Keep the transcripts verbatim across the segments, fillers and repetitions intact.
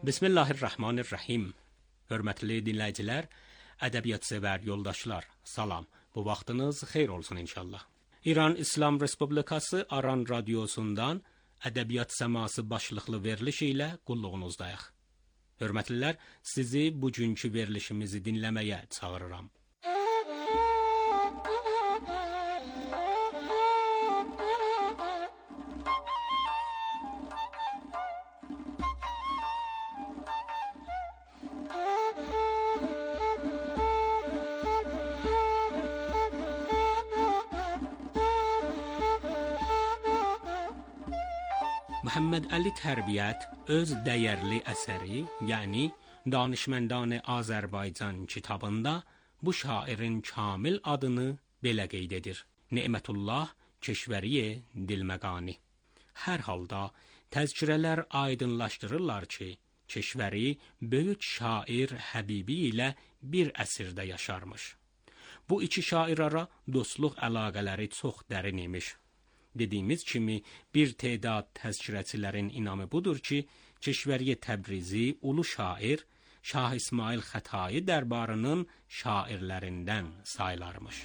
Bismillahirrahmanirrahim. Hörmətli dinləyicilər, ədəbiyyat-sevər yoldaşlar, salam. Bu vaxtınız xeyir olsun inşallah. İran İslam Respublikası Aran radiosundan Ədəbiyyat Səması başlıqlı veriliş ilə qulluğunuzdayıq. Hörmətlilər, sizi bugünkü verilişimizi dinləməyə çağırıram. Muhammed Ali Tərbiyyət öz dəyərli əsəri, yəni Danışməndان Azərbaycan kitabında bu şairin kamil adını belə qeyd edir. Ne'mətullah Keşvəriye Dilməqani. Hər halda təzkirələr aydınlaşdırırlar ki, Keşvəri böyük şair Həbibi ilə bir əsrdə yaşarmış. Bu iki şair ara dostluq əlaqələri çox dərin imiş. Dediyimiz kimi, bir tədad təzkirəçilərin inamı budur ki, Keşvəriye Təbrizi ulu şair Şah İsmail Xətai dərbarının şairlərindən sayılarmış.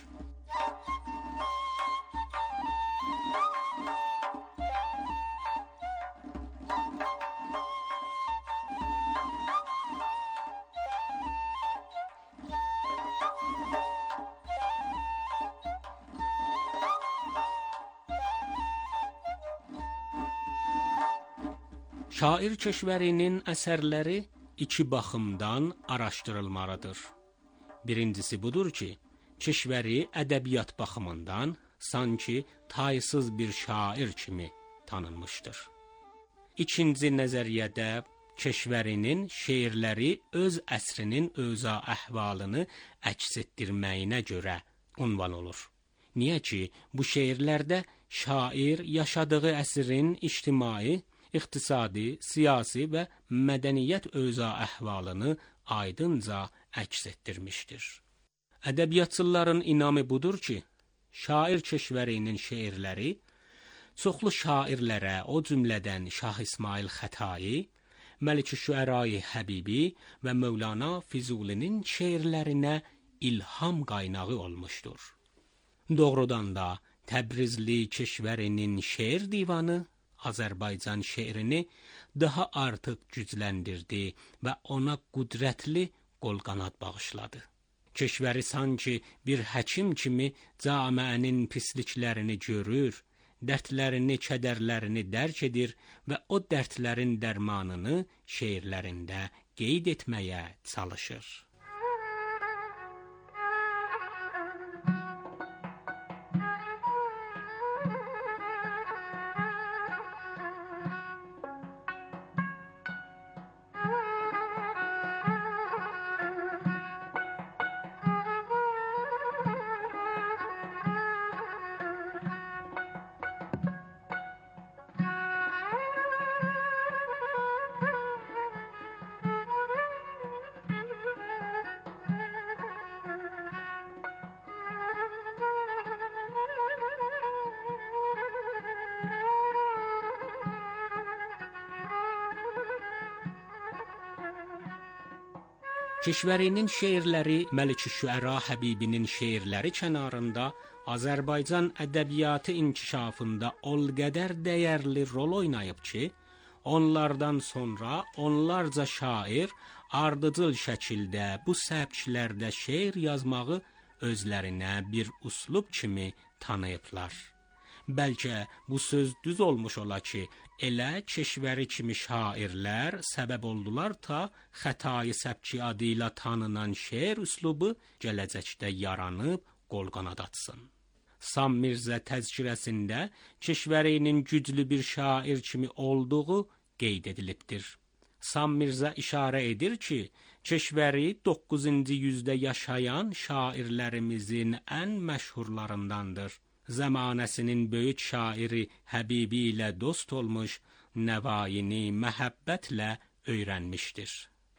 Şair Keşvərinin əsərləri iki baxımdan araşdırılmalıdır. Birincisi budur ki, Keşvəri ədəbiyyat baxımından sanki taysız bir şair kimi tanınmışdır. İkinci nəzəriyyədə Keşvərinin şeirləri öz əsrinin özə əhvalını əks etdirməyinə görə unvan olur. Niyə ki, bu şeirlərdə şair yaşadığı əsrin ictimai, iqtisadi, siyasi və mədəniyyət özə əhvalını aydınca əks etdirmişdir. Ədəbiyyatçıların inamı budur ki, şair Keşvərinin şeirləri çoxlu şairlərə, o cümlədən Şah İsmail Xətai, Məlik-i-Şüəra-i Həbibi və Mövlana Füzulinin şeirlərinə ilham qaynağı olmuşdur. Doğrudan da Təbrizli Keşvərinin şeir divanı Azərbaycan şeirini daha artıq gücləndirdi və ona qüdrətli qol-qanad bağışladı. Keşvəri sanki bir həkim kimi camiənin pisliklərini görür, dərdlərini, kədərlərini dərk edir və o dərdlərin dərmanını şeirlərində qeyd etməyə çalışır. Keşvərinin şeirləri Məlik-i-Şüəra Həbibinin şeirləri kənarında Azərbaycan ədəbiyyatı inkişafında ol qədər dəyərli rol oynayıb ki, onlardan sonra onlarca şair ardıcıl şəkildə bu səbklərdə şeir yazmağı özlərinə bir üslub kimi tanıyıblar. Bəlkə bu söz düz olmuş ola ki, elə Keşvəri kimi şairlər səbəb oldular ta Xətai səbki adı ilə tanınan şeir üslubu gələcəkdə yaranıb qol-qanad atsın. Sam Mirzə təzkirəsində Keşvərinin güclü bir şair kimi olduğu qeyd edilibdir. Sam Mirzə işarə edir ki, Keşvəri doqquzuncu yüzdə yaşayan şairlərimizin ən məşhurlarındandır. Zamanəsinin böyük şairi Həbibi ilə dost olmuş, nəvayini məhəbbətlə öyrənmişdir.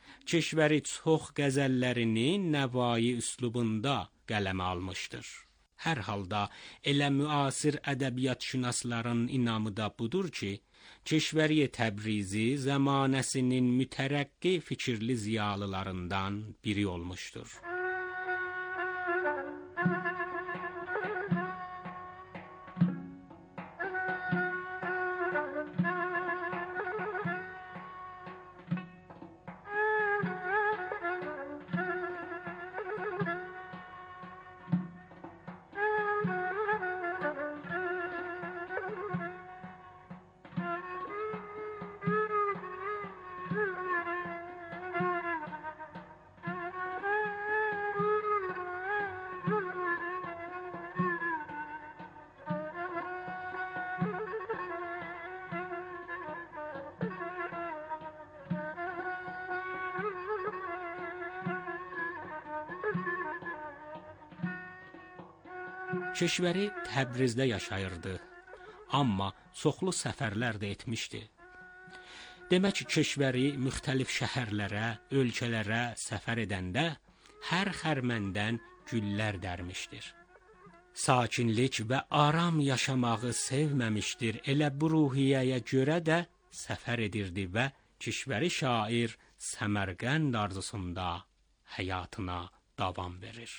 Keşvəri çox qəzəllərini nəvai üslubunda qələmə almışdır. Hər halda elə müasir ədəbiyyatşünasların inamı da budur ki, Keşvəri Təbrizi zamanəsinin mütərəqqi fikirli ziyalılarından biri olmuşdur. Keşvəri Təbrizdə yaşayırdı, amma çoxlu səfərlər də etmişdi. Demək ki, Keşvəri müxtəlif şəhərlərə, ölkələrə səfər edəndə hər xərməndən güllər dərmişdir. Sakinlik və aram yaşamağı sevməmişdir, elə bu ruhiyyəyə görə də səfər edirdi və Keşvəri şair Səmərqənd arzusunda həyatına davam verir.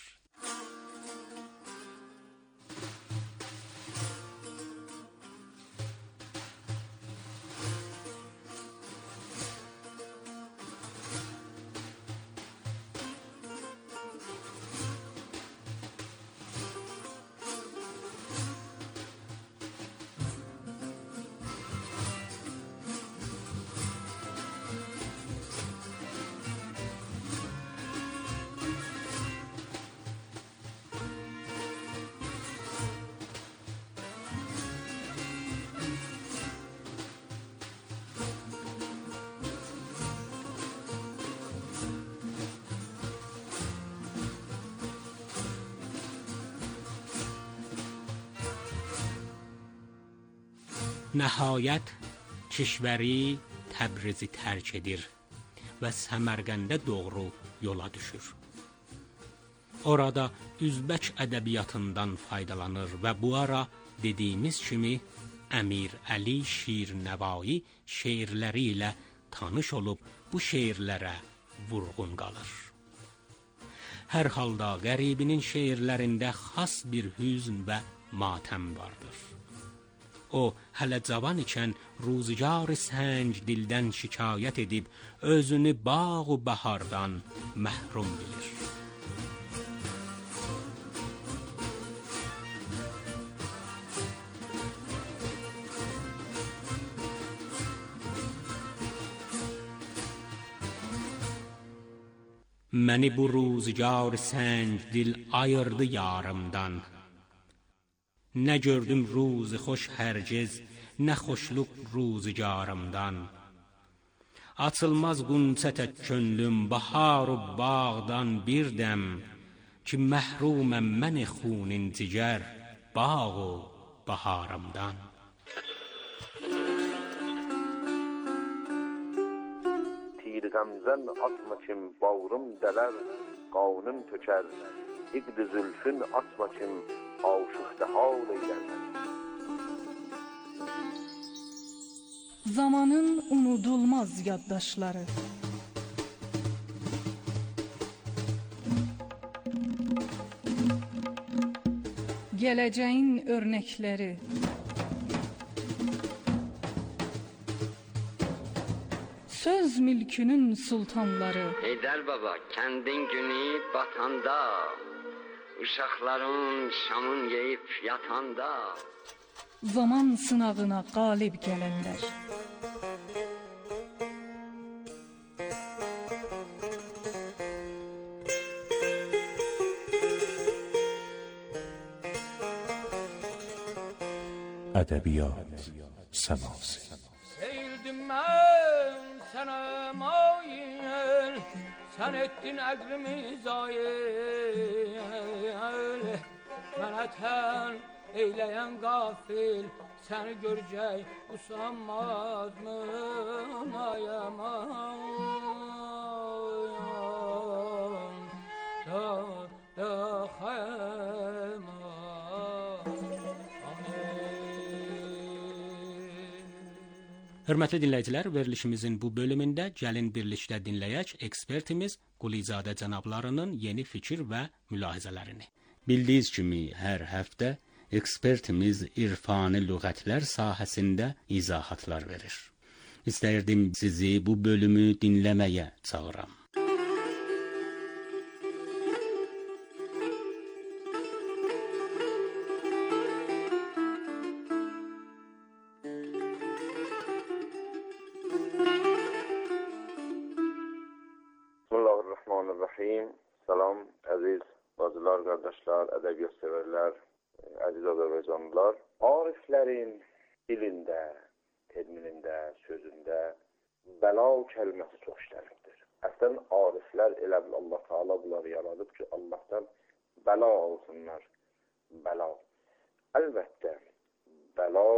Nəhayət Keşvəri Təbrizi tərk edir və Səmərqəndə doğru yola düşür. Orada Üzbək ədəbiyyatından faydalanır və bu ara dediyimiz kimi Əmir Əli Şirnəvai şeirləri ilə tanış olub bu şeirlərə vurğun qalır. Hər halda qəribinin şeirlərində xas bir hüzn və matəm vardır. O, hələ cavan ikən ruzigar sənc dildən şikayət edib, özünü bağ و bəhardan məhrum bilir. Məni bu ruzigar sənc dil ayırdı yarımdan. Nə gördüm ruzi xoş hərgiz, nə xoşluq ruzigarımdan. Açılmaz qunçə tək könlüm bahar و bağdan bir dəm, ki məhruməm mən xunin cigər bağ و baharımdan. تیر غمزن atma kim bağrım dələr, qanım tökər, iqd zülfün atma kim aşıqda hal eylər. Zamanın unudulmaz yaddaşları. Gələcəyin örnəkləri. Söz mülkünün sultanları. Heydər baba, kəndin günü batanda, uşaqların şamın yeyib yatanda, zaman sınağına qalib gələnlər. Ədəbiyyat səması. Seyildim mən sənə mayil, sən etdin əqlimi zayil. Mənə tən eyləyən qafil, səni görəcək usanmaz mı mayaman? Da da xəyman. Hörmətli dinləyicilər, verilişimizin bu bölümündə gəlin birlikdə dinləyək ekspertimiz Qulizadə cənablarının yeni fikir və mülahizələrini. Bildiyiniz kimi hər həftə ekspertimiz irfani lüğətlər sahəsində izahatlar verir. İstəyirdim sizi bu bölümü dinləməyə çağıram. Bismillahirrahmanirrahim. Salam əziz bacılar, qardaşlar, ədəbiyyat sevərlər, əziz Azərbaycanlılar. Ariflərin dilində, terminində, sözündə bəla kəlməsi çox işlənibdir. Əslən, ariflər elə bil Allah Teala bunları yaradıb ki, Allahdan bəla alsınlar, bəla. Əlbəttə, bəla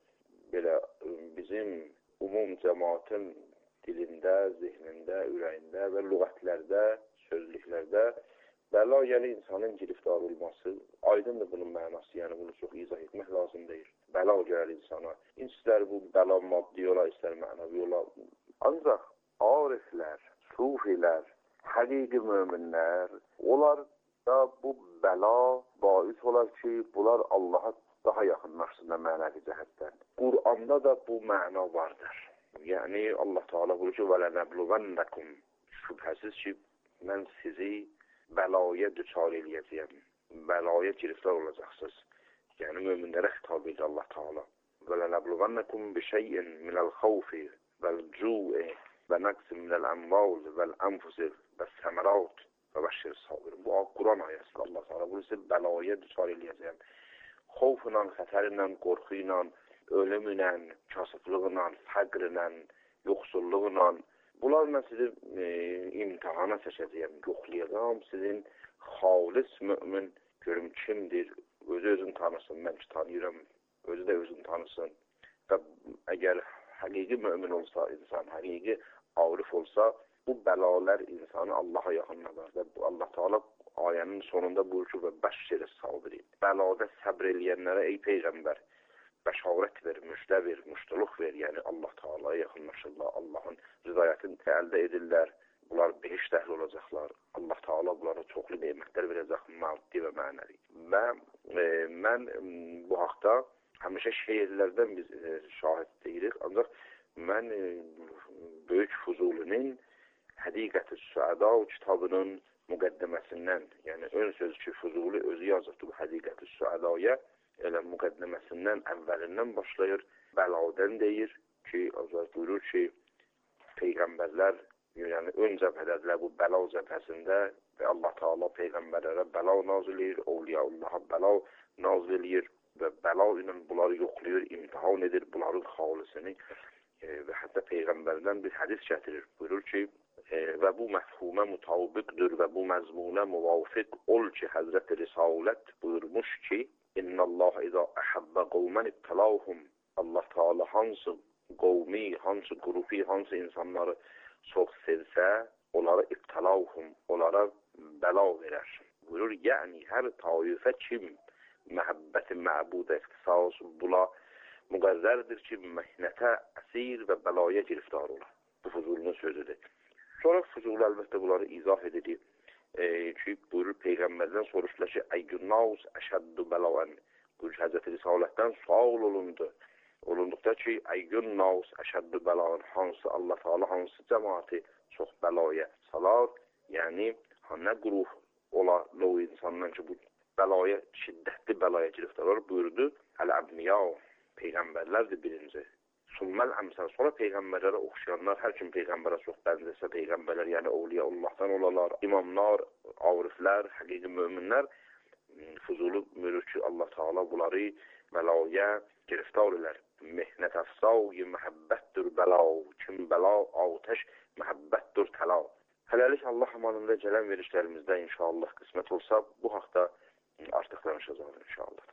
belə bizim umum cəmaatın dilində, zihnində, ürəyində və lüğətlərdə, sözlüklərdə bəla yəni insanın giriftar olması, aydındır bunun mənası, yəni bunu çox izah etmək lazım deyil. Bəla gəlir insana. İstər bu bəla maddi ola, istər mənəvi ola. Ancaq ariflər, sufilər, həqiqi möminlər, onlar da bu bəla bais olar ki, bunlar Allaha daha yaxınlaşsınlar mənəvi cəhətdən. Qur'anda da bu məna vardır. Yəni Allah Teala buyurur ki, وَلَنَبْلُوَنَّكُمْ şübhəsiz ki, mən sizi bəlaya düçar eləyəcəyəm. Bəlaya giriftar olacaqsınız. Yəni möminlərə xitab edir Allah Teala. وَلَنَبْلُوَنَّكُمْ بِشَيْءٍ مِنَ الْخَوْفِ وَالْجُوعِ وَنَقْصٍ مِنَ الْأَمْوَالِ وَالْأَنْفُسِ وَالثَّمَرَاتِ وَبَشِّرِ الصَّابِرِينَ. Bu Quran ayəsidir. Allah Teala buyurur ki, bəlaya düçar eləyəcəyəm. Xovla, xətərlə, qorxu ilə, ölümlə, kasıflığla, fəqrlə, yoxsulluqla, bunlar mən sizi e, imtihana çəkəcəyəm, yoxlayacağım, sizin xalis mümin görüm kimdir, özü özünü tanısın, mən ki tanıyıram, özü də özünü tanısın və əgər həqiqi mümin olsa, insan həqiqi arif olsa, bu bəlalar insanı Allaha yaxınlar və Allah Teala ayənin sonunda buyurur ki, və bəşşir sabirin. Bəlada səbr eləyənlərə ey Peyğəmbər, bəşarət ver, müjdə ver, müştuluq ver, yəni Allah Teala'ya yaxınlaşırlar, Allahın rızayətini əldə edirlər, bunlar behişt əhli olacaqlar, Allah Teala bunlara çoxlu nemətlər verəcək, maddi və mənəvi. Və e, mən bu haqda həmişə şeirlərdən biz e, şahid deyirik, ancaq mən e, Böyük Fuzulinin Həqiqət-i Süəda kitabının müqəddəməsindən, yəni ön sözü ki, Fuzuli özü yazıbdır bu Həqiqət-i Süədaya, elə müqəddəməsindən, əvvəlindən başlayır, bəladən deyir ki, azad buyurur ki, Peyğəmbərlər, yəni ön cəbhədədirlər bu bəla cəbhəsində və Allah Teala Peyğəmbərlərə bəla nazil edir, Ovliyaullaha bəla nazil edir və bəla ilə bunları yoxlayır, imtihan edir, bunların xalisini e, və hətta Peyğəmbərdən bir hədis gətirir, buyurur ki, e, və bu məfhumə mutabiqdir və bu məzmunə müvafiq ol ki, Həzrət-i Risalət buyurmuş ki, İnnəllaha izə əhəbbə qovmən ibtəlahum. Allah Teala hansı qovmi, hansı qrupi, hansı insanları çox sevsə, onlara ibtəlahum, onlara bəla verər. Buyurur, yəni hər taifə kim məhəbbəti məbudə ixtisas bula müqərrərdir ki, məhnətə əsir və bəlaya giriftar olar. Bu Fuzulunun sözüdür. Sonra Fuzul əlbəttə bunları izah edir. E, ki, buyurur Peyğəmbərdən soruşdular ki, əyyunnaus əşəddu bəlaən. Buyurur Həzrət Risalətdən sual olundu. Olunduqda ki, əyyunnaus əşəddu bəlaən, hansı Allah Teala hansı cəmaati çox bəlaya salar, yəni nə qrup ola o insandan ki, bu bəlaya, şiddətli bəlaya giriftar olur, buyurdu, əl-əbniya, Peyğəmbərlərdir birinci. Summəl əmsəl, sonra Peyğəmbərlərə oxşayanlar, hər kim Peyğəmbərə çox bənzəsə, Peyğəmbərlər, yəni Ovliyaullahdan olalar, imamlar, ariflər, həqiqi möminlər, Fuzulu buyurur ki, Allah Teala bunları bəlaya giriftar elər. Mehnət əfsav-i məhəbbətdir bəla, kim bəla, atəş, məhəbbətdir təla. Hələlik Allah amanında gələn verişlərimizdə inşallah qismət olsa, bu haqda artıq danışacağız inşallah.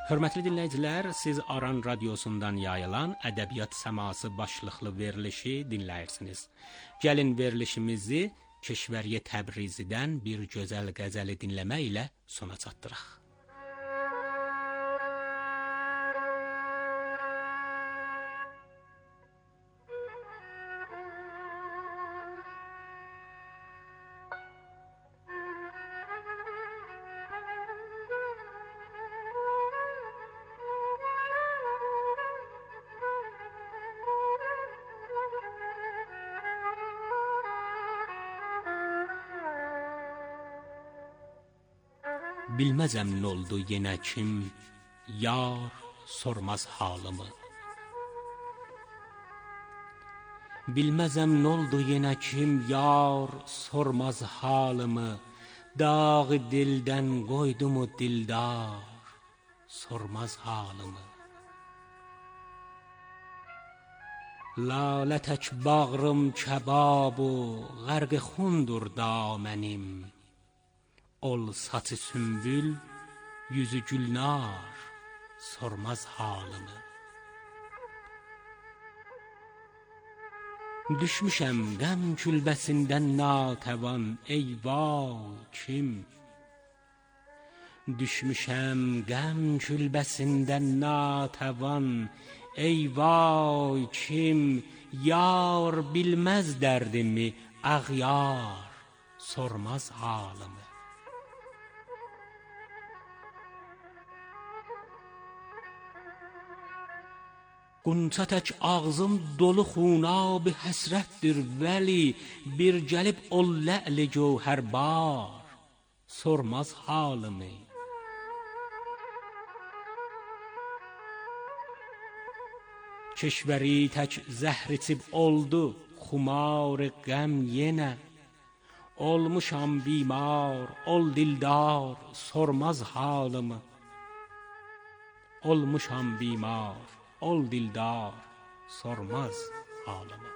Hörmətli dinləyicilər, siz Aran radiosundan yayılan Ədəbiyyat Səması başlıqlı verilişi dinləyirsiniz. Gəlin verilişimizi Keşvəriyə Təbrizidən bir gözəl qəzəli dinləmə ilə sona çatdıraq. Bilməzəm nə oldu yenə kim, yar sormaz halımı. Bilməzəm nə oldu yenə kim, yar sormaz halımı. Dağı dildən qoydu mu dildar, sormaz halımı. Lalə tək bağrım kəbabu, qərq-i xundur damənim. Ol saçı sümbül, yüzü gülnar, sormaz halımı. Düşmüşəm qəm külbəsindən natəvan, ey vay kim? Düşmüşəm qəm külbəsindən natəvan, ey vay kim? Yar bilməz dərdimi, ağyar, sormaz halımı. Qunça tək ağzım dolu xunab həsrətdir vəli, bir gəlib ol lə'li gövhərbar, sormaz halımı. Keşvəri tək zəhr içib oldu xumar qəm yenə. Olmuşam bimar, ol dildar, sormaz halımı. Olmuşam bimar, ol dildar, sormaz halımı.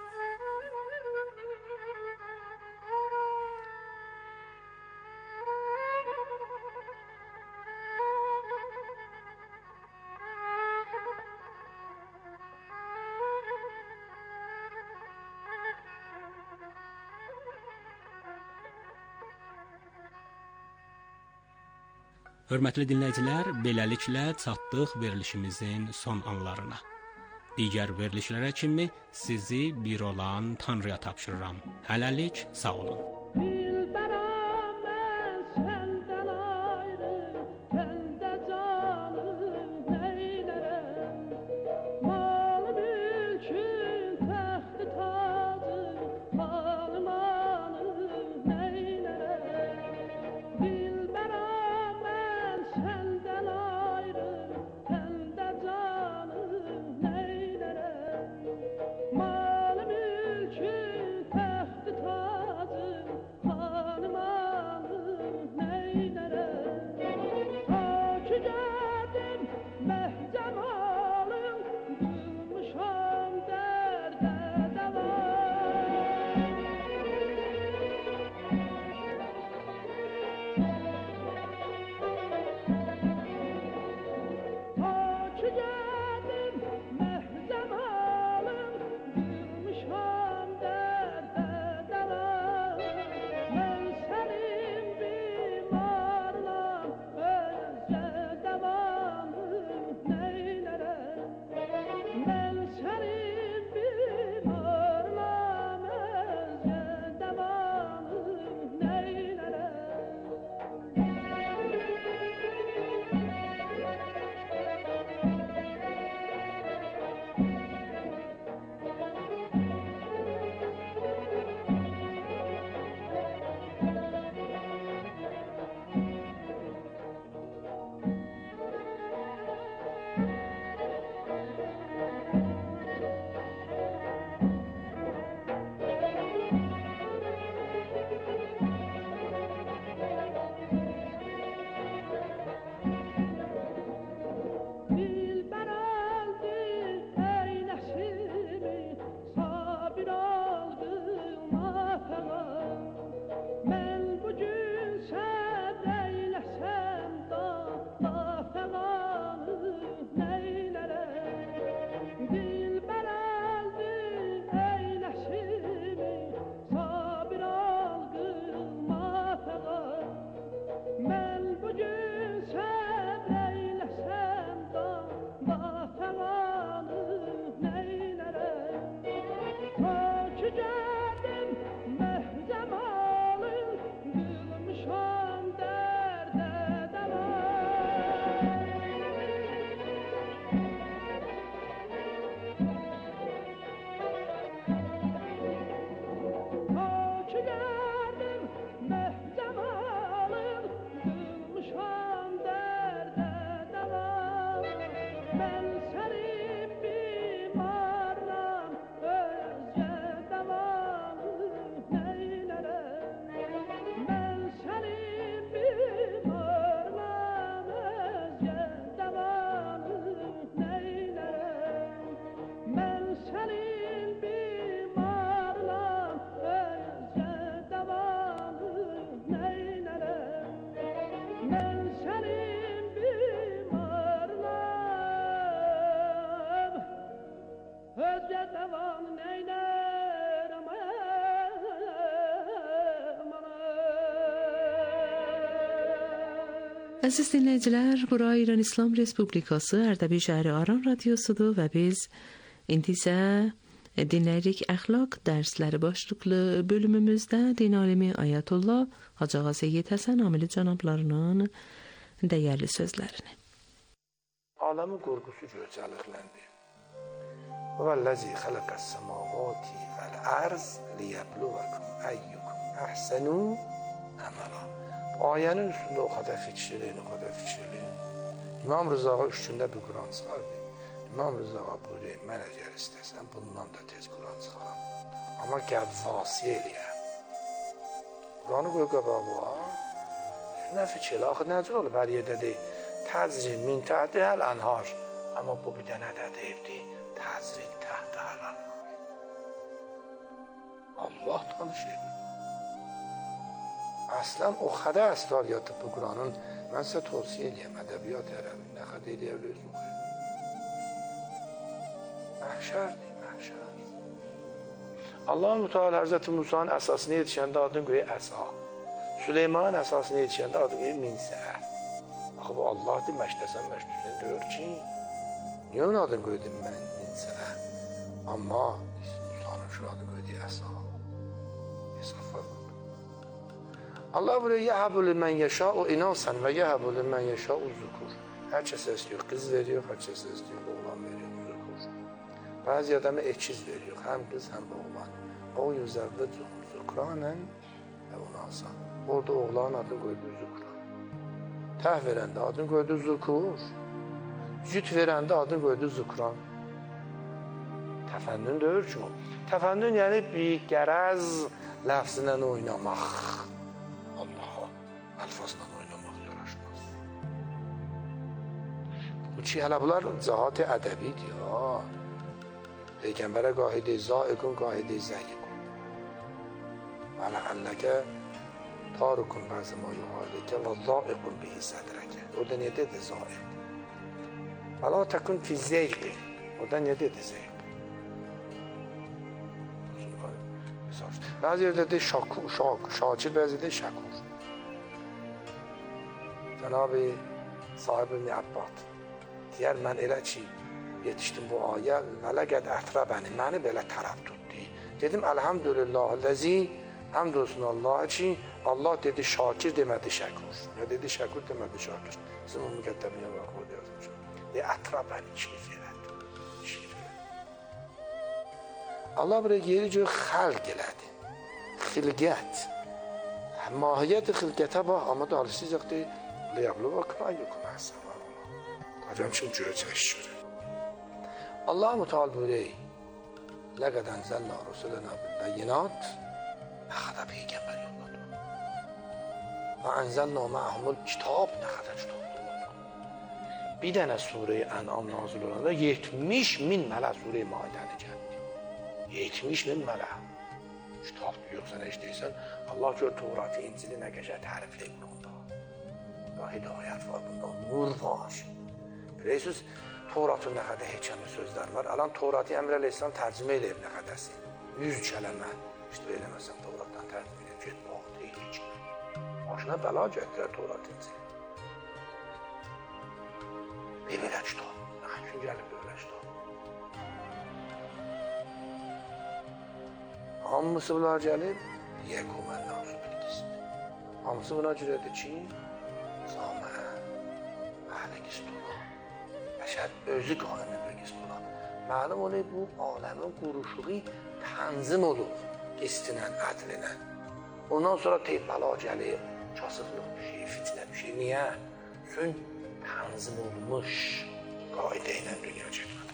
Hörmətli dinləyicilər, beləliklə çatdıq verilişimizin son anlarına. Digər verilişlərə kimi sizi bir olan Tanrıya tapşırıram. Hələlik, sağ olun. Mal mülkü, taxtı tacı, Əziz dinləyicilər, bura İran İslam Respublikası Ərdəbil şəhəri Aran radiosudur və biz indi isə dinləyirik əxlaq dərsləri başlıqlı bölümümüzdə din alimi Ayətullah Hacı Ağa Seyyid Həsən Amili cənablarının dəyərli sözlərini. Aləmin qurğusu gözəllikləndi. Vəllazi xalaqas semavati vel arz liyebluvakum ayyukum ahsanu amala. Ayənin üstündə o qədər fikirləyin, o qədər fikirləyin. İmam Rıza Ağa üç gündə bir Quran çıxardı. İmam Rıza Ağa buyuruyor, mən əgər istəsəm bundan da tez Quran çıxaram. Amma qəvvasiyə eləyəm. Quranı qoy qabağa. Nə fikirlə, axı necə olub hər yerdə deyil. Təzrin min təhti həl ənhar. Amma bu bir dənə də deyibdi, təzrin təhti həl ənhar. Allah tanışır. Əslən o qədər əsrar yatıb bu Quranın, mən sizə tövsiyə eləyəm, ədəbiyyat ərəbi, nə qədər eləyəbilirsiniz? Məhşərdir, məhşər. Allah-u Teala Həzrəti Musa'nın əsasını yetişəndə adını qoyur əsa. Süleymanın əsasını yetişəndə adını qoyur minsə. Axı bu Allah'dır, məşdəsən məşdəsən deyir ki, niyə onun adını qoydu mən minsə? Amma Musa'nın şu adını qoydu əsa. Hesaflar var. Allah buraya yəhəbu limən yəşəu inasən və yəhəbu limən yəşəu zukur. Hər kəsə istəyir, qız veriyor, hər kəsə istəyir, oğlan veriyor, zukur. Bəzi adamı ekiz veriyor, həm qız, həm oğlan. O yüzərdə zukranən və unasan. Orada oğlanın adını qoydu zukran. Təh verəndə adını qoydu zukur. Cüt verəndə adını qoydu zukran. Təfənnün deyir ki, təfənnün yəni bir qərəz ləfzinlə oynamaq. Allah'a alfazla oynamaq yaraşmaz. Bu ki, hələ bunlar cəhati ədəbidir ya. Peyğəmbərə qahidi zaiqun, qahidi zəyiqun. Və ləhəlləkə tarukun bəzi ma yuhalikə və zaiqun bihi sədrəkə. Orada niyə dedi zaiq? Və la təkun fi zeyqi. Orada niyə dedi zeyq? Bəzi yerdə de şakur, şakur, şakir, bəzi yerdə şəkur. Cənab-ı sahib İbn Abbad deyər, mən elə ki, yetişdim bu ayə, mələqəd ətrəbəni, məni belə tərəf tutdu. Dedim, əlhəmdülillahləzi, həmd olsun Allah ki, Allah dedi şakir demədi şəkur. Ya dedi şəkur demədi şakir. Bizim o müqəddəmiyə bax, o yazmışam. De ətrəbəni şirif elədi. Şirif elədi. Allah buraya yeri gör xəlq elədi. Xilqət. Mahiyyət xilqətə bax, amma da alışacaq deyil. Liyablu və kına yokum əhsən var Allah. Hacam şimdi görəcək şöyle. Allah-u Teala buyuruyor. Ləqəd ənzəlnə rusulənə bil-bəyinat. Nə qədər peyğəmbər yolladı. Və ənzəlnə məhumul kitab, nə qədər kitab yolladı. Bir dənə Sure-i Ən'am nazil olanda yetmiş min mələ Sure-i Maidəni gəldi. yetmiş min mələ. Kitab yoxsa nə işləyirsən, Allah gör Tevratı, İncili nə qəşəng tərifləyib bunda. Və hidayət var bunda, nur var. Bilirsiniz, Tevratın nə qədər hekəmi sözlər var. Alan Tevratı Əmr Əleyhisselam tərcümə eləyib nə qədəsi. yüz kələmə. İşte eləməsən Tevratdan tərcümə eləyib, get bax, deyilik. Başına bəla gətirər Tevrat İncili. Bir belə kitab. Nə üçün gəlib belə kitab? Hamısı bunlar gəlib, yəqumən nasib bildirsin. Hamısı buna görədir ki, zamə, əhlə qistula, bəşər özü qaimə və qistula. Məlum olub, bu aləmin quruşluğu tənzim olur, qistinən, ədlinə. Ondan sonra teyb bəla gəlir, kasıqlıq bir şey, fitnə bir şey. Niyə? Çünki tənzim olmuş qaidə ilə dünya çəkmədi.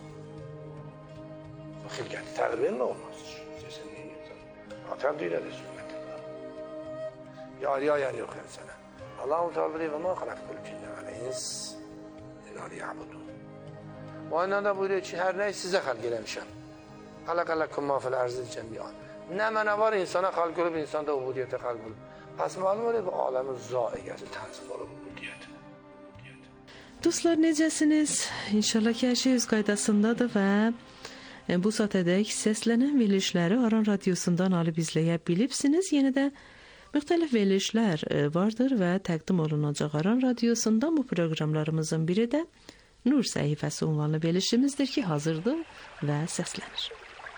Bu xilqəti təqbirlə olmaz. Atar deyirədir sünnəti. Yarıya yox yəni sənə. Allah-u Teala buyuruyor, və mə xaləqtul cinə vəl-ins illə liyəbudun. O aynen də buyuruyor ki, hər nəyi sizə xəlq eləmişəm. Xaləqələkum mə fil ərzil cəmiyan. Nə mənə var insana xəlq olub, insan da ubudiyyətə xəlq olub. Pəs malum olub, bu aləmin zaiqəsi tənzim olub ubudiyyətə. Dostlar, necəsiniz? İnşallah ki, hər şey öz qaydasındadır və bu saatədək səslənən verilişləri Aran Radiosundan alıb izləyə bilibsiniz. Yenə də Müxtəlif verilişlər vardır və təqdim olunacaq Aran Radiosundan bu proqramlarımızın biri də Nur səhifəsi ünvanlı verilişimizdir ki, hazırdır və səslənir.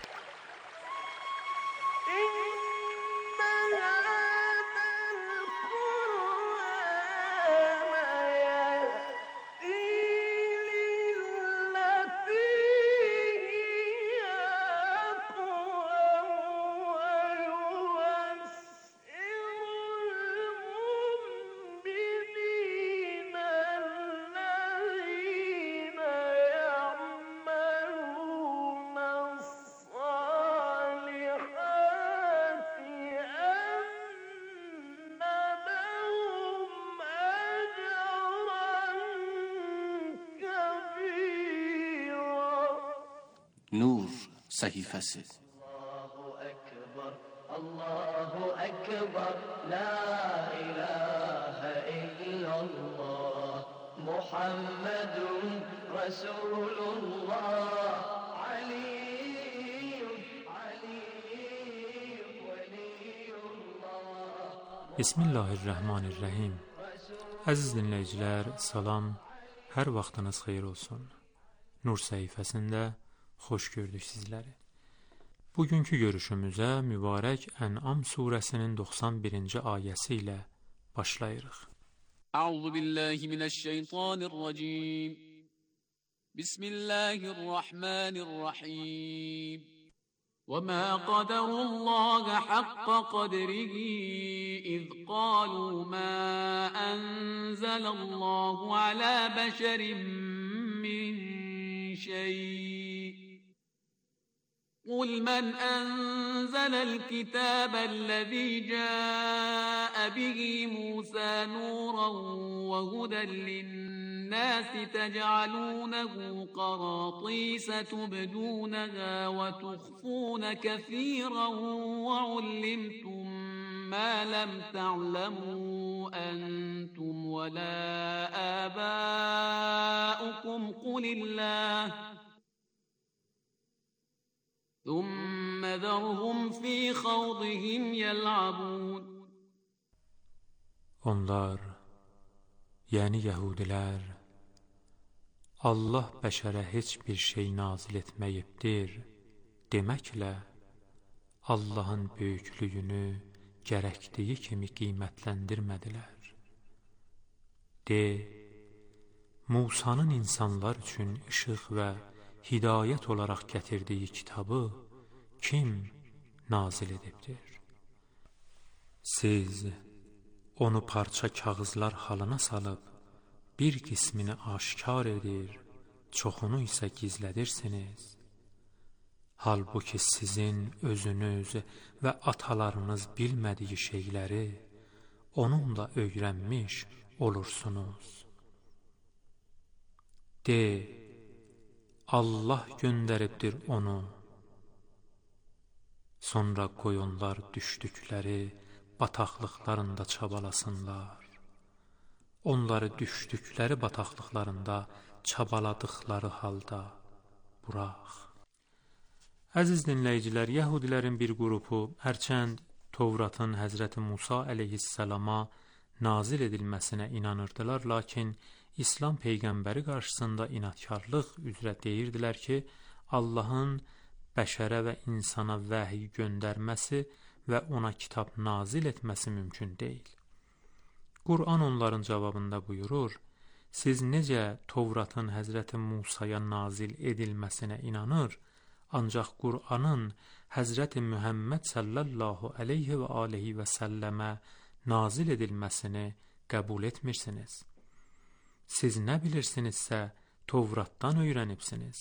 Nur səhifəsi. Allahu Ekber, Allahu Ekber, La ilahe illallah, Muhammedun Resulullah, Aliyyun, Aliyyun, Veliyullah. Bismillahirrahmanirrahim. Əziz dinləyicilər, salam, hər vaxtınız xeyir olsun. Nur səhifəsində xoş gördük sizləri. Bugünkü görüşümüzə mübarək Ən'am surəsinin doxsan birinci ayəsi ilə başlayırıq. Əuzu billahi minəşşeytanirracim. Bismillahirrahmanirrahim. Və mə qədərullaha haqqə qədrihi iz qalu mə ənzəlallahu alə bəşərin min şeyh. قل من أنزل الكتاب الذي جاء به موسى نورا وهدى للناس تجعلونه قراطيس تبدونها وتخفون كثيرا وعلمتم ما لم تعلموا أنتم ولا آباؤكم قل الله ثم ذرهم في خوضهم يلعبون. Onlar, yəni yəhudilər, Allah bəşərə heç bir şey nazil etməyibdir deməklə, Allahın böyüklüyünü gərəkdiyi kimi qiymətləndirmədilər. De, Musanın insanlar üçün işıq və hidayət olaraq gətirdiyi kitabı kim nazil edibdir? Siz onu parça kağızlar halına salıb, bir qismini aşkar edir, çoxunu isə gizlədirsiniz. Halbuki sizin özünüz və atalarınız bilmədiyi şeyləri onunla öyrənmiş olursunuz. De, Allah göndəribdir onu. Sonra qoyunlar düşdükləri bataqlıqlarında çabalasınlar. Onları düşdükləri bataqlıqlarında çabaladıqları halda burax. Əziz dinləyicilər, Yəhudilərin bir qrupu hərçənd Tövratın Həzrəti Musa əleyhissalama nazil edilməsinə inanırdılar, lakin İslam Peyğəmbəri qarşısında inatkarlıq üzrə deyirdilər ki, Allahın bəşərə və insana vəhiy göndərməsi və ona kitab nazil etməsi mümkün deyil. Qur'an onların cavabında buyurur, siz necə Tövratın Həzrəti Musaya nazil edilməsinə inanır, ancaq Qur'anın Həzrəti Mühəmməd sallallahu aleyhi və aleyhi və səlləmə nazil edilməsini qəbul etmirsiniz. Siz nə bilirsinizsə, Tövratdan öyrənibsiniz.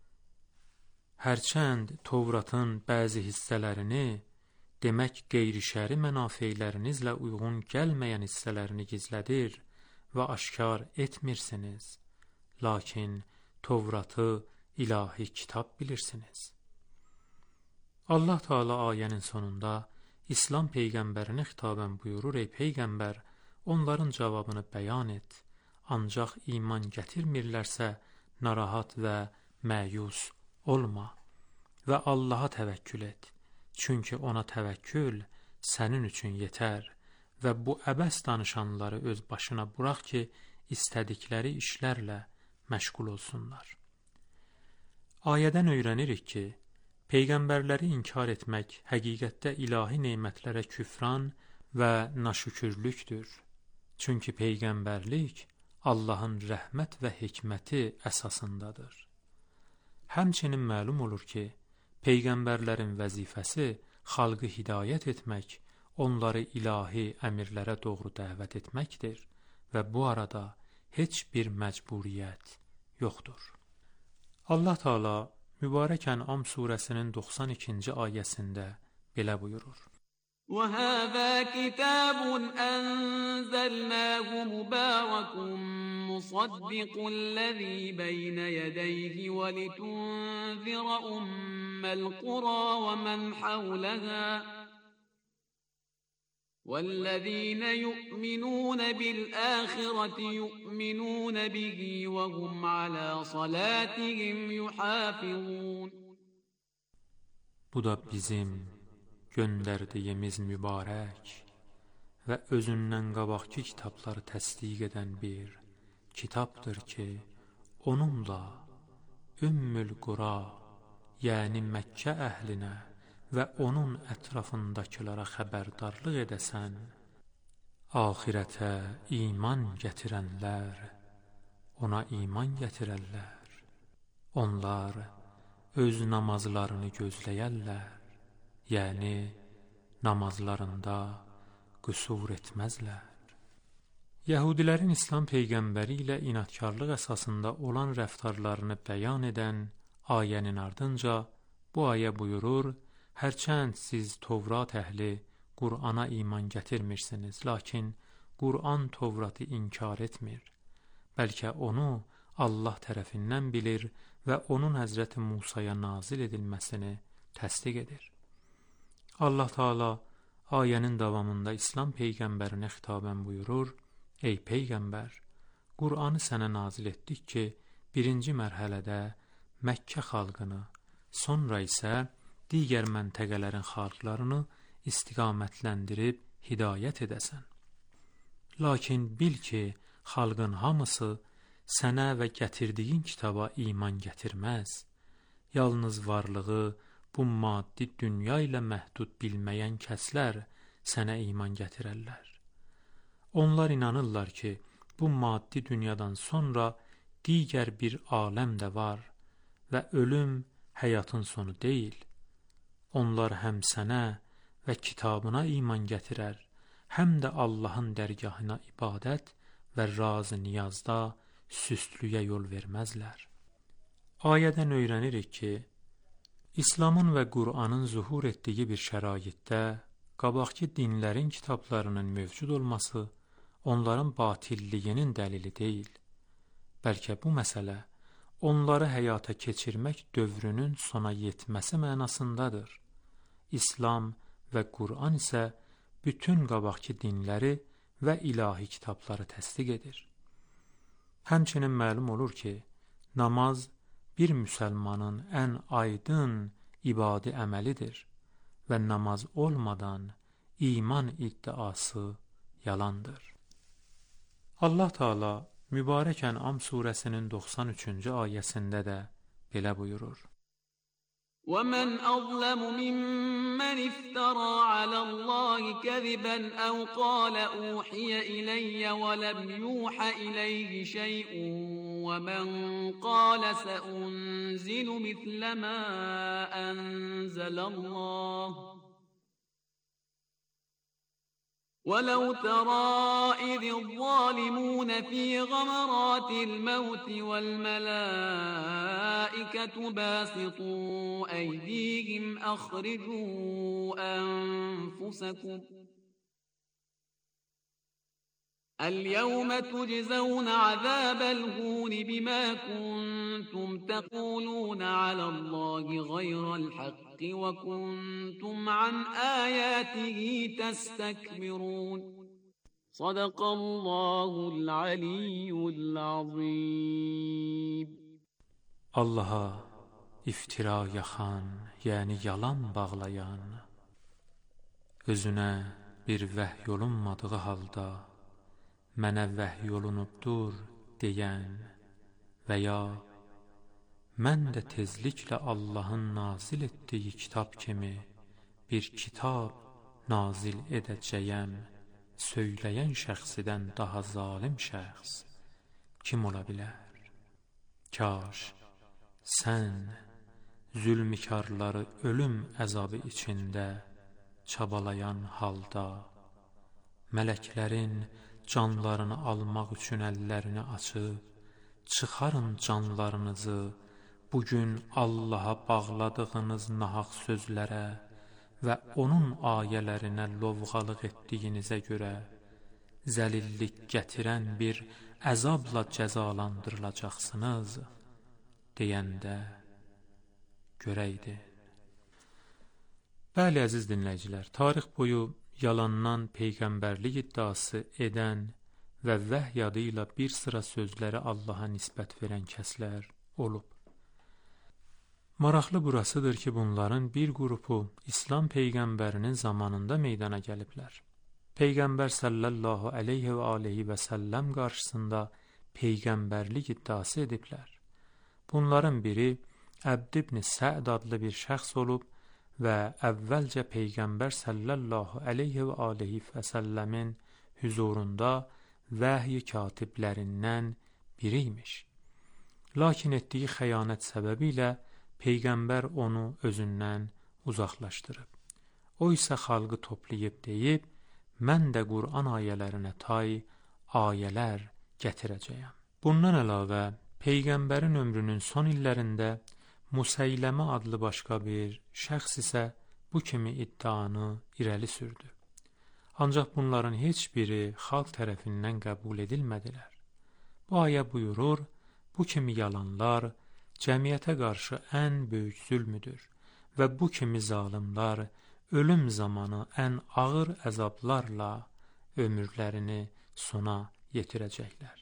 Hərçənd Tövratın bəzi hissələrini, demək qeyri-şəri mənafeylərinizlə uyğun gəlməyən hissələrini gizlədir və aşkar etmirsiniz. Lakin Tövratı ilahi kitab bilirsiniz. Allah Teala ayənin sonunda İslam Peyğəmbərinə xitabən buyurur, ey Peyğəmbər, onların cavabını bəyan et. Ancaq iman gətirmirlərsə, narahat və məyus olma və Allaha təvəkkül et. Çünki ona təvəkkül sənin üçün yetər və bu əbəs danışanları öz başına burax ki, istədikləri işlərlə məşğul olsunlar. Ayədən öyrənirik ki, peyğəmbərləri inkar etmək həqiqətdə ilahi nemətlərə küfran və naşükürlükdür. Çünki peyğəmbərlik Allahın rəhmət və hikməti əsasındadır. Həmçinin məlum olur ki, peyğəmbərlərin vəzifəsi xalqı hidayət etmək, onları ilahi əmirlərə doğru dəvət etməkdir və bu arada heç bir məcburiyyət yoxdur. Allah Teala mübarək Ən'am surəsinin doxsan ikinci ayəsində belə buyurur: وَهَذَا كِتَابٌ أَنزَلْنَاهُ مُبَارَكٌ مُصَدِّقُ الَّذِي بَيْنَ يَدَيْهِ وَلِتُنذِرَ أُمَّ الْقُرَى وَمَنْ حَوْلَهَا وَالَّذِينَ يُؤْمِنُونَ بِالْآخِرَةِ يُؤْمِنُونَ بِهِ وَهُمْ عَلَى صَلَاتِهِمْ يُحَافِظُونَ. Bu da bizim göndərdiyimiz mübarək və özündən qabaqki kitabları təsdiq edən bir kitabdır ki, onunla Ümmül Qura, yəni Məkkə əhlinə və onun ətrafındakilara xəbərdarlıq edəsən, axirətə iman gətirənlər ona iman gətirərlər. Onlar öz namazlarını gözləyərlər, yəni namazlarında qüsur etməzlər. Yəhudilərin İslam peyğəmbəri ilə inadkarlıq əsasında olan rəftarlarını bəyan edən ayənin ardınca bu ayə buyurur: hərçənd siz Tövrat əhli Qur'ana iman gətirmirsiniz, lakin Qur'an Tövratı inkar etmir, bəlkə onu Allah tərəfindən bilir və onun Həzrəti Musaya nazil edilməsini təsdiq edir. Allah Teala ayənin davamında İslam peyğəmbərinə xitabən buyurur: ey peyğəmbər, Qur'anı sənə nazil etdik ki, birinci mərhələdə Məkkə xalqını, sonra isə digər məntəqələrin xalqlarını istiqamətləndirib hidayət edəsən. Lakin bil ki, xalqın hamısı sənə və gətirdiyin kitaba iman gətirməz. Yalnız varlığı bu maddi dünya ilə məhdud bilməyən kəslər sənə iman gətirərlər. Onlar inanırlar ki, bu maddi dünyadan sonra digər bir aləm də var və ölüm həyatın sonu deyil. Onlar həm sənə və kitabına iman gətirər, həm də Allahın dərgahına ibadət və razı niyazda süstlüyə yol verməzlər. Ayədən öyrənirik ki, İslamın və Qur'anın zuhur etdiyi bir şəraitdə qabaqki dinlərin kitablarının mövcud olması onların batilliyinin dəlili deyil. Bəlkə bu məsələ onları həyata keçirmək dövrünün sona yetməsi mənasındadır. İslam və Qur'an isə bütün qabaqki dinləri və ilahi kitabları təsdiq edir. Həmçinin məlum olur ki, namaz bir müsəlmanın ən aydın ibadi əməlidir və namaz olmadan iman iddiası yalandır. Allah Teala mübarək Ən'am surəsinin doxsan üçüncü ayəsində də belə buyurur: وَمَنْ أَظْلَمُ مِمَّنِ افْتَرَى عَلَى اللَّهِ كَذِبًا أَوْ قَالَ أُوحِيَ إِلَيَّ وَلَمْ يُوحَ إِلَيْهِ شَيْءٌ وَمَنْ قَالَ سَأُنْزِلُ مِثْلَ مَا أَنْزَلَ اللَّهُ وَلَوْ تَرَى إِذِ الظَّالِمُونَ فِي غَمَرَاتِ الْمَوْتِ وَالْمَلَائِكَةُ بَاسِطُو أَيْدِيهِمْ أَخْرِجُوا أَنفُسَكُمْ الْيَوْمَ تُجْزَوْنَ عَذَابَ الْهُونِ بِمَا كُنْتُمْ تَقُولُونَ عَلَى اللَّهِ غَيْرَ الْحَقِّ وَكُنْتُمْ عَنْ آيَاتِهِ تَسْتَكْبِرُونَ. صدق الله العلي العظيم. Allaha iftira yaxan, yəni yalan bağlayan, özünə bir vəhy olunmadığı halda mənə vəhy olunubdur deyən və ya mən də tezliklə Allahın nazil etdiyi kitab kimi bir kitab nazil edəcəyəm söyləyən şəxsidən daha zalim şəxs kim ola bilər? Kaş sən zülmkarları ölüm əzabı içində çabalayan halda mələklərin canlarını almaq üçün əllərini açıb çıxarın canlarınızı bugün Allaha bağladığınız nahaq sözlərə və onun ayələrinə lovğalıq etdiyinizə görə zəlillik gətirən bir əzabla cəzalandırılacaqsınız deyəndə görəydin. Bəli, əziz dinləyicilər, tarix boyu yalandan peyğəmbərlik iddiası edən və vəhy adı ilə bir sıra sözləri Allaha nisbət verən kəslər olub. Maraqlı burasıdır ki, bunların bir qrupu İslam peyğəmbərinin zamanında meydana gəliblər. Peyğəmbər sallallahu aleyhi və aleyhi və səlləm qarşısında peyğəmbərlik iddiası ediblər. Bunların biri Əbd ibn Sə'd adlı bir şəxs olub və əvvəlcə Peyğəmbər sallallahu aleyhi və aleyhi və səlləmin hüzurunda vəhy katiblərindən biriymiş. Lakin etdiyi xəyanət səbəbilə Peyğəmbər onu özündən uzaqlaşdırıb. O isə xalqı toplayıb deyib, mən də Qur'an ayələrinə tay ayələr gətirəcəyəm. Bundan əlavə, Peyğəmbərin ömrünün son illərində Musayləmə adlı başqa bir şəxs isə bu kimi iddianı irəli sürdü. Ancaq bunların heç biri xalq tərəfindən qəbul edilmədilər. Bu ayə buyurur, bu kimi yalanlar cəmiyyətə qarşı ən böyük zülmüdür və bu kimi zalimlar ölüm zamanı ən ağır əzablarla ömürlərini sona yetirəcəklər.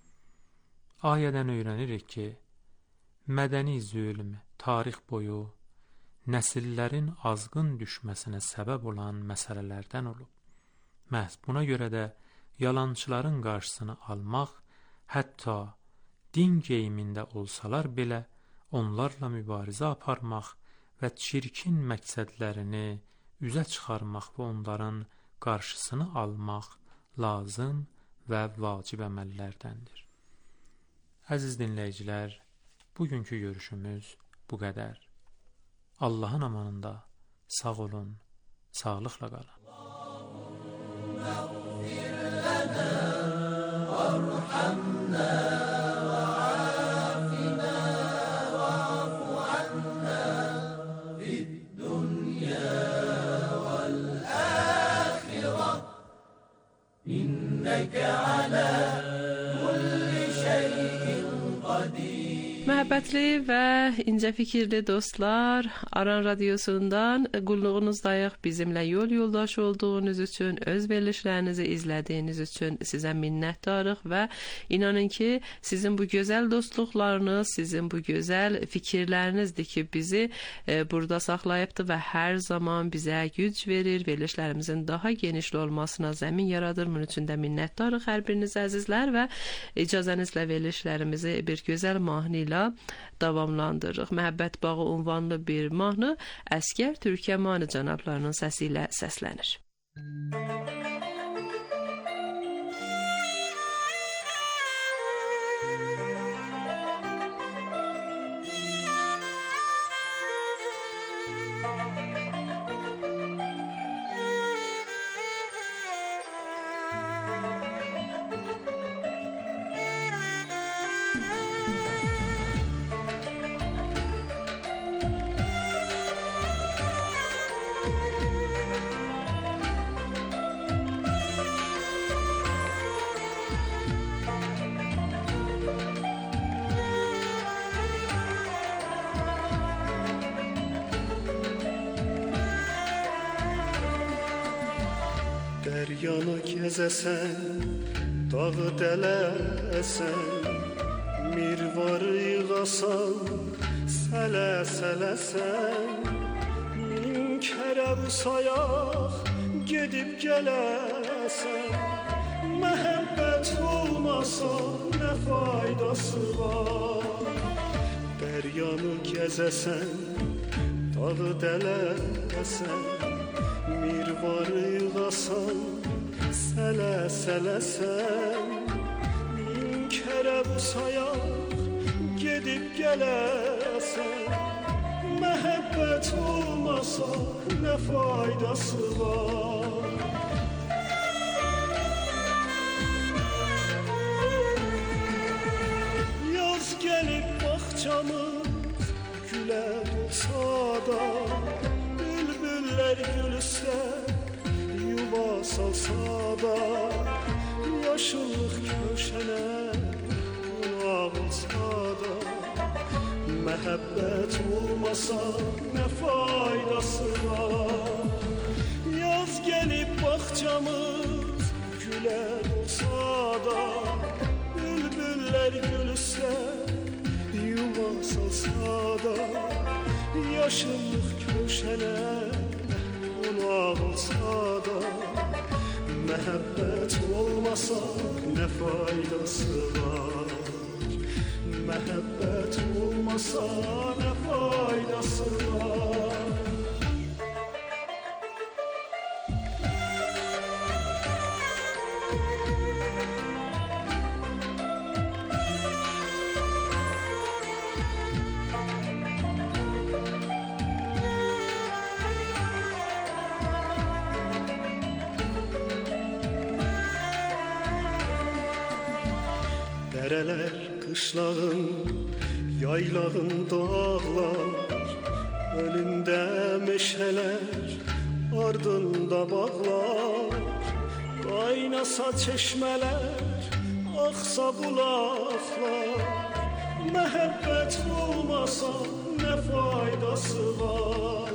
Ayədən öyrənirik ki, mədəni zülm tarix boyu nəsillərin azğın düşməsinə səbəb olan məsələlərdən olub. Məhz buna görə də yalançıların qarşısını almaq, hətta din geyimində olsalar belə onlarla mübarizə aparmaq və çirkin məqsədlərini üzə çıxarmaq və onların qarşısını almaq lazım və vacib əməllərdəndir. Əziz dinləyicilər, bugünkü görüşümüz bu qədər. Allahın amanında sağ olun, sağlıqla qalın. Məhəbbətli və incə fikirli dostlar, Aran Radiosundan qulluğunuzdayıq. Bizimlə yol yoldaş olduğunuz üçün, öz verilişlərinizi izlədiyiniz üçün sizə minnətdarıq və inanın ki, sizin bu gözəl dostluqlarınız, sizin bu gözəl fikirlərinizdir ki, bizi e, burada saxlayıbdır və hər zaman bizə güc verir, verilişlərimizin daha genişli olmasına zəmin yaradır. Bunun üçün də minnətdarıq hər biriniz əzizlər və icazənizlə verilişlərimizi bir gözəl mahnı ilə davamlandırırıq. Məhəbbət bağı unvanlı bir mahnı Əskər Türkəmanı cənablarının səsi ilə səslənir. Dəryanı gəzəsən, dağı dələsən, mirvarı yığasan, sələ-sələsən, min kərə vüsayaq, gedib gələsən, məhəbbət olmasa nə faydası var? Dəryanı gəzəsən, dağı dələsən, mirvarı yığasan, sələ-sələsən, min kərə bu sayaq gedib gələsən, məhəbbət olmasa nə faydası var? Yaz gəlib bağçamız gülər olsa da, bülbüllər gülsə, yuva salsa da, yaşıllıq köşənə ağılsa da, məhəbbət olmasa nə faydası var? Yaz gəlib bağçamız gülər olsa da, bülbüllər gülsə, yuva salsa da, yaşıllıq köşənə ağılsa da, məhəbbət olmasa nə faydası var? Məhəbbət olmasa nə faydası var? Dərələr, qışlağın, yaylağın dağlar, önündə meşələr, ardında bağlar, qaynasa çeşmələr, axsa bulaqlar, məhəbbət olmasa nə faydası var?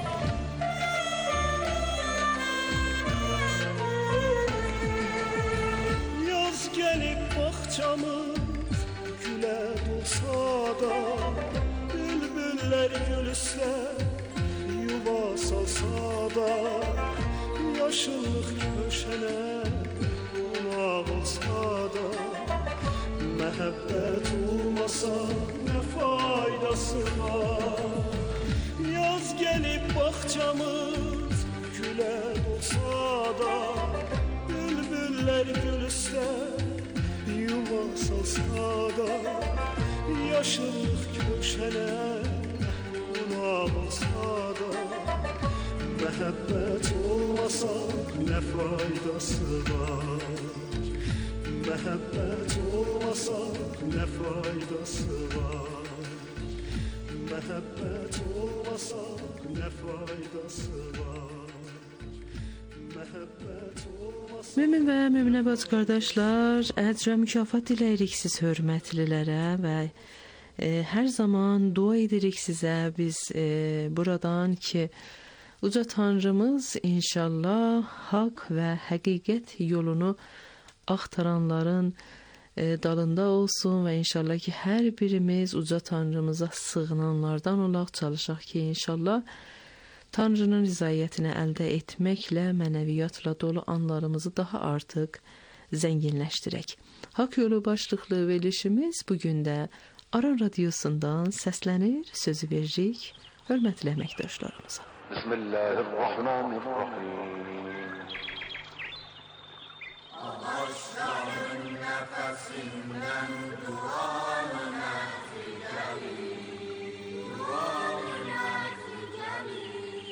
Yaz gəlib bağçamız gülər olsa da, bülbüllər gülsə, yuva salsa da, yaşıllıq köşənə ağılsa da, məhəbbət olmasa nə faydası var? Yaz gəlib bağçamız gülər olsa da, bülbüllər gülsə, yuva salsa da, yaşıllıq köşənə ağılsa da, məhəbbət olmasa nə faydası var? Məhəbbət olmasa nə faydası var? Məhəbbət olmasa nə faydası var? Məhəbbət olmasa... Mümin və müminə bacı qardaşlar, əcrə mükafat diləyirik siz hörmətlilərə və e, hər zaman dua edirik sizə biz e, buradan ki, Uca Tanrımız inşallah haqq və həqiqət yolunu axtaranların e, dalında olsun və inşallah ki, hər birimiz Uca Tanrımıza sığınanlardan olaq, çalışaq ki, inşallah Tanrının rızayətini əldə etməklə, mənəviyyatla dolu anlarımızı daha artıq zənginləşdirək. Haqq yolu başlıqlı verilişimiz bugün də Aran Radiosundan səslənir, sözü veririk hörmətli əməkdaşlarımıza. Bismillahirrahmanirrahim. Ağaçların nəfəsindən duanı nəticəli, duanı nəticəli,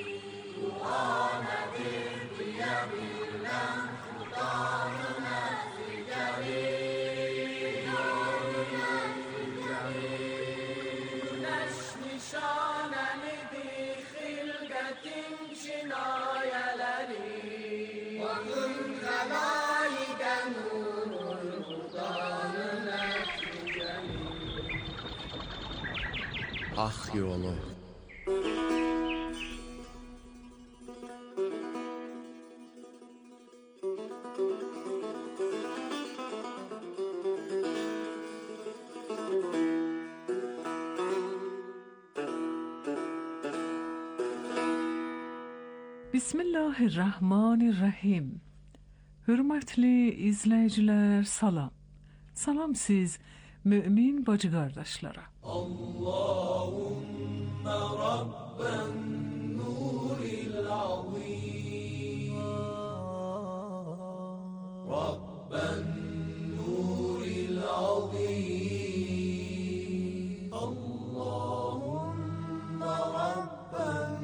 duanədir deyə bilən xudanı nəticəli, duanı nəticəli. Güneş nişanəmidir xilqətin kinayələri, bakın xəlayiqən nurun xudanı nəticəli. Haq yolu. Bismillahirrahmanirrahim. Hörmətli izləyicilər, salam. Salam siz mümin bacı qardaşlara. Allahumma rabban nuril azim. Rabban nuril azim. Allahumma rabban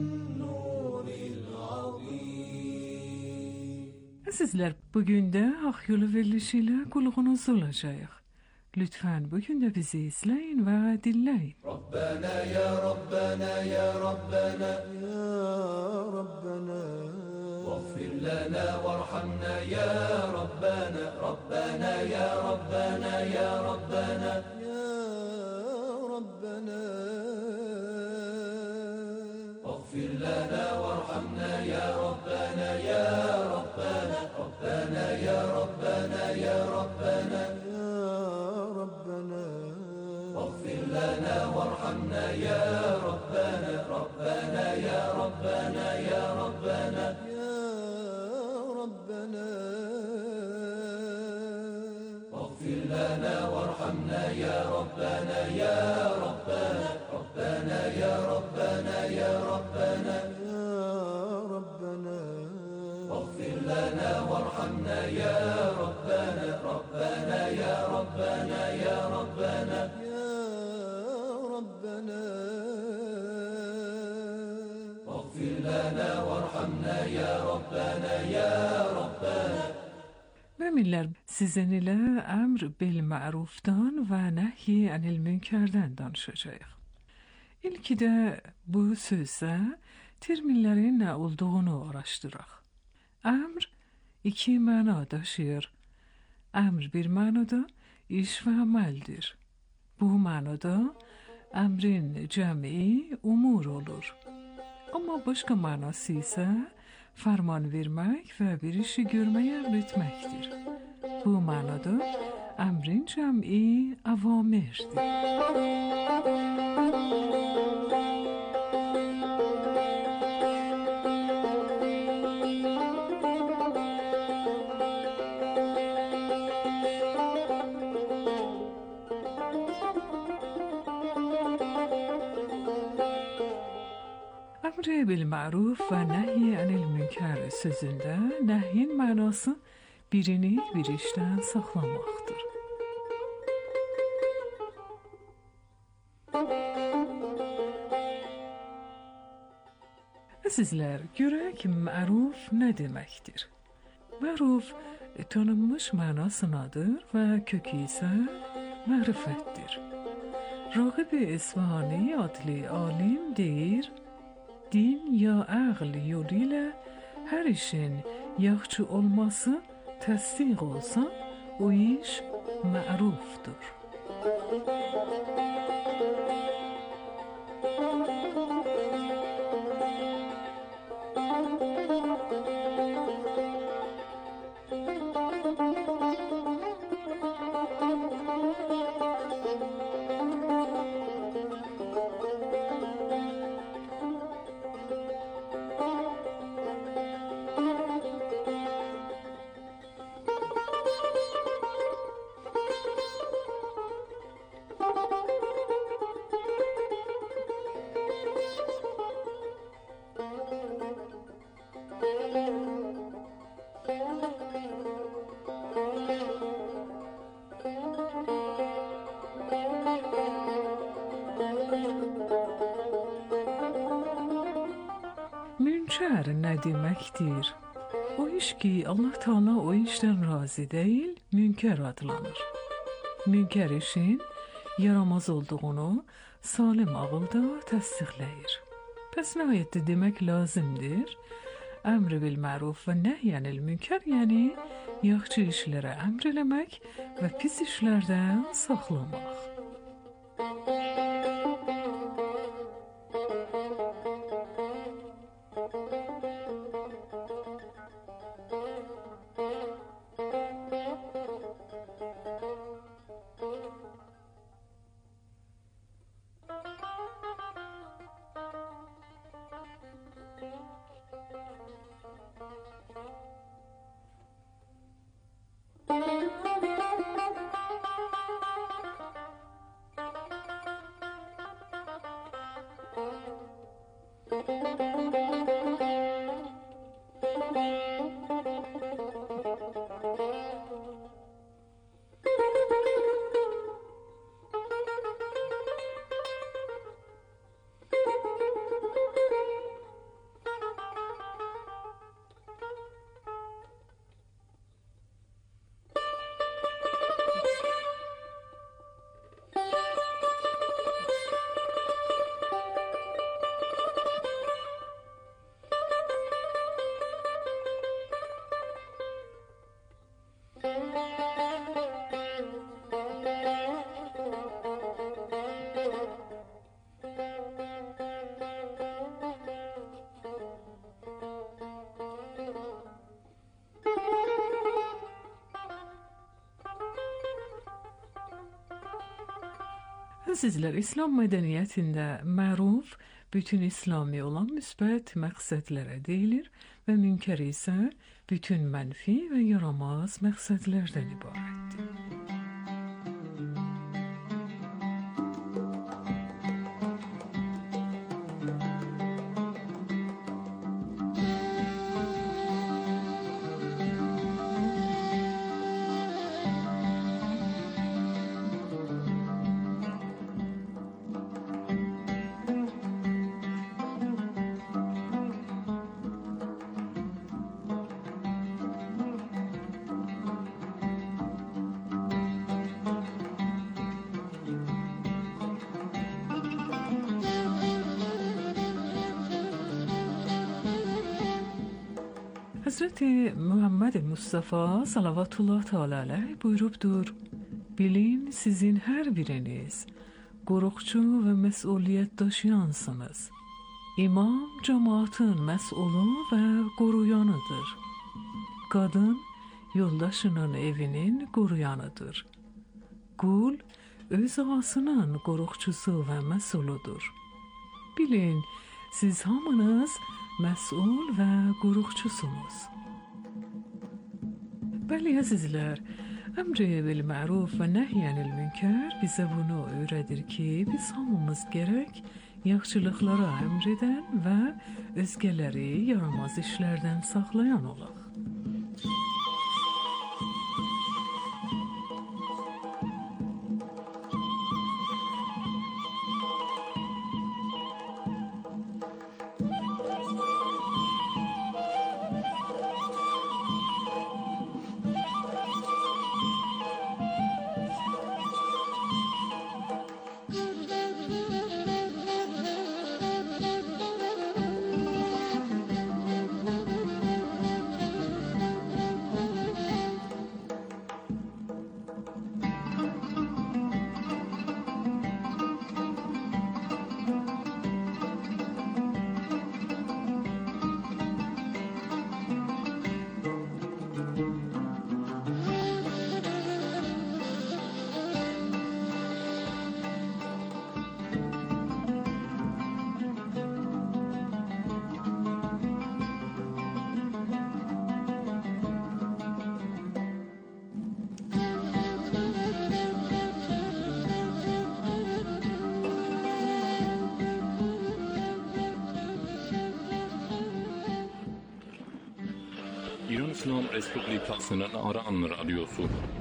Sizler bugün de Hak Yolu verilişiyle kulağınız olacağıq. Lütfen bugün de bizi izleyin ve dinleyin. Rabbana ya Rabbana ya Rabbana ya Rabbana Vaghfir lana varhamna ya Rabbana Rabbana ya Rabbana ya Rabbana ya Rabbana Vaghfir lana varhamna ya Rabbana ya Rabbana Rabbana ya Rabbana ya Rabbana ya Rabbana Vaghfir lana varhamna ya Rabbana Rabbana ya Rabbana ya Rabbana ya Rabbana Vaghfir lana varhamna ya Rabbana ya Rabbana Rabbana ya Rabbana ya Rabbana ya Rabbana Vaghfir lana varhamna ya Rabbana Rabbana ya Rabbana ya Rabbana ya Rabbana Vaghfir lana varhamna ya Rabbana ya Rabbana. Müminler, sizin ile emr bil ma'rufdan ve nehy anil münkerden danışacağıq. İlki de bu sözde terminlerin ne olduğunu araştıraq. Emr iki mana daşıyır. Emr bir manada iş ve ameldir. Bu manada emrin cem'i umur olur. Ama başka manası ise ferman vermek ve bir işi görmeye emretmektir. Bu manada emrin cem'i avamirdir. Emr bil ma'ruf ve nehy anil münker sözünde nehyin manası birini bir işten saklamaktır. Sizler görək ma'ruf ne demektir? Ma'ruf tanınmış manasınadır ve kökü ise marifettir. Ragib-i İsfahani adlı alim deyir, din ya ağl yoluyla her işin yaxşı olması təsdiq olsa, o iş ma'rufdur. Münker ne demektir? O iş ki Allah Teala o işten razı değil, münker adlanır. Münker işin yaramaz olduğunu salim ağılda təsdiqləyir. Pəs nəhayətdə demək lazımdır, əmr bil məruf və nəhyənil münker, yəni yaxşı işlərə əmr eləmək və pis işlərdən saxlamaq. Əzizlər, İslam mədəniyyətində məruf bütün İslami olan müsbət məqsədlərə deyilir və münkər isə bütün mənfi və yaramaz məqsədlərdən ibarətdir. Hazreti Muhammed Mustafa salavatullah teala aleyh buyurubdur: Bilin sizin hər biriniz qoruqçu və məsuliyyət daşıyansınız. İmam cemaatın məsulu və qoruyanıdır. Qadın yoldaşının evinin qoruyanıdır. Qul öz ağasının qoruqçusu və məsuludur. Bilin siz hamınız məsul və qoruqçusunuz. Bəli, əzizlər, əmr-i bil-məruf və nəhyənil münkər bizə bunu öyrədir ki, biz hamımız gərək yaxşılıqlara əmr edən və özgələri yaramaz işlərdən saxlayan olaq. İran İslam Respublikasının Aran Radyosu.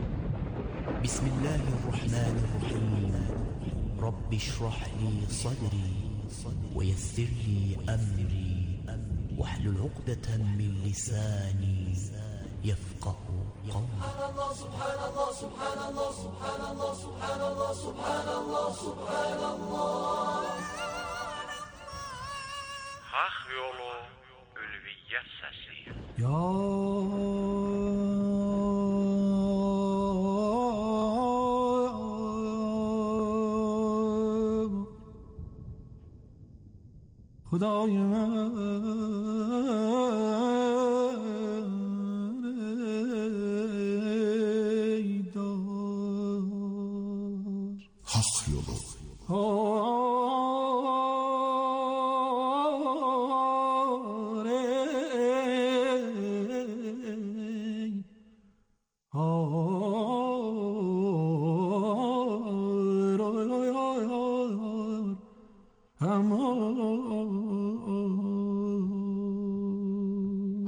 Bismillahirrahmanirrahim. Rabbi şrah li sadri ve yessir li emri vahlul uqdeten min lisani yefqahu qawli. Subhanallah, subhanallah, subhanallah, subhanallah, subhanallah, subhanallah. Hak yolu ülviyyət səsi. Ya Xudayım Hak yolu. Aman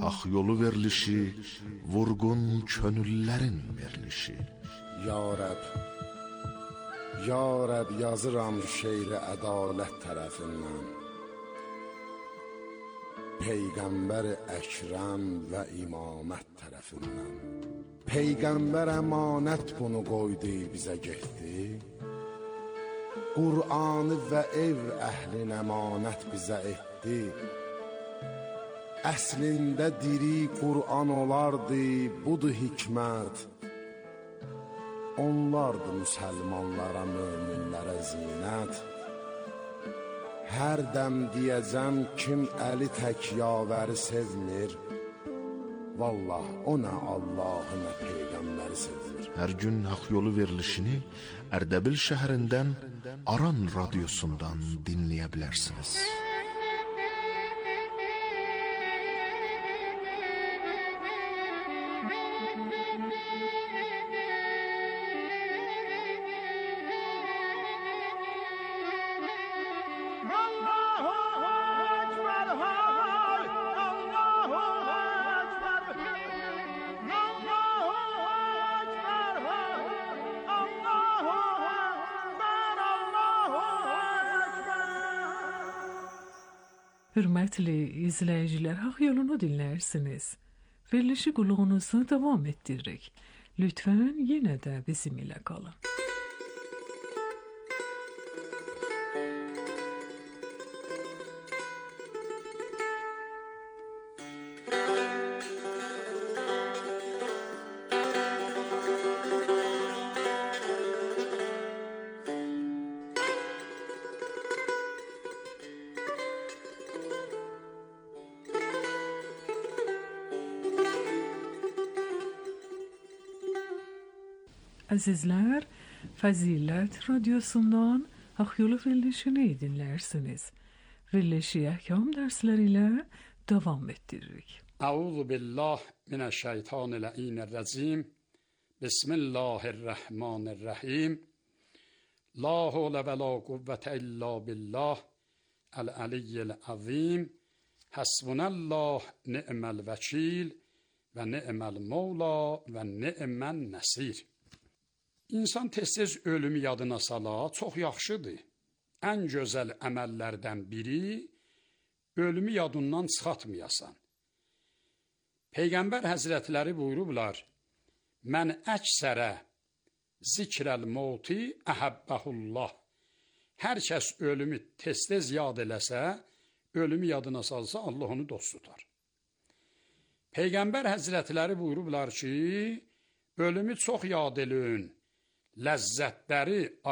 Ax yolu verilişi, vurgun könüllərin verilişi. Ya Rəb, Ya Rəb yazıram şeiri ədalət tərəfindən. Peyğəmbər Əkrəm və imamət tərəfindən. Peyğəmbər əmanət bunu qoydu, bizə getdi. Qur'anı və ev əhlin əmanət bizə etdi. Əslində diri Qur'an olardı, budur hikmət. Onlardı müsəlmanlara, möminlərə zinət. Hər dəm deyəcəm kim əli tək yavəri sevmir. Vallah o nə Allahı nə Peyğəmbəri sevir. Hər gün haqq yolu verilişini Ərdəbil şəhərindən Aran radiosundan dinləyə bilərsiniz. Hürmetli izleyiciler, Hak Yolunu dinlersiniz. Verilişi kuluğunuzu devam ettirerek. Lütfen yine de bizim ile kalın. Azizler, Fazilet Radyosu'ndan Hak Yolu verilişini dinlersiniz. Verilişi ahkam dersleriyle devam ettirdik. Euzu billah mineşşeytanirracim. Bismillahirrahmanirrahim. La havle ve la kuvvete illa billah. El-aliyyil azim. Hasbunallah ni'mel vekil ve ni'mel mevla ve ni'mel nesir. İnsan tez-tez ölümü yadına sala, çox yaxşıdır. Ən gözəl əməllərdən biri, ölümü yadından çıxatmayasan. Peyğəmbər Həzrətləri buyurublar, mən əksərə zikrəl mauti əhəbbəhullah. Hər kəs ölümü tez-tez yad eləsə, ölümü yadına salsa, Allah onu dost tutar. Peyğəmbər Həzrətləri buyurublar ki, ölümü çox yad eləyin, ləzzətləri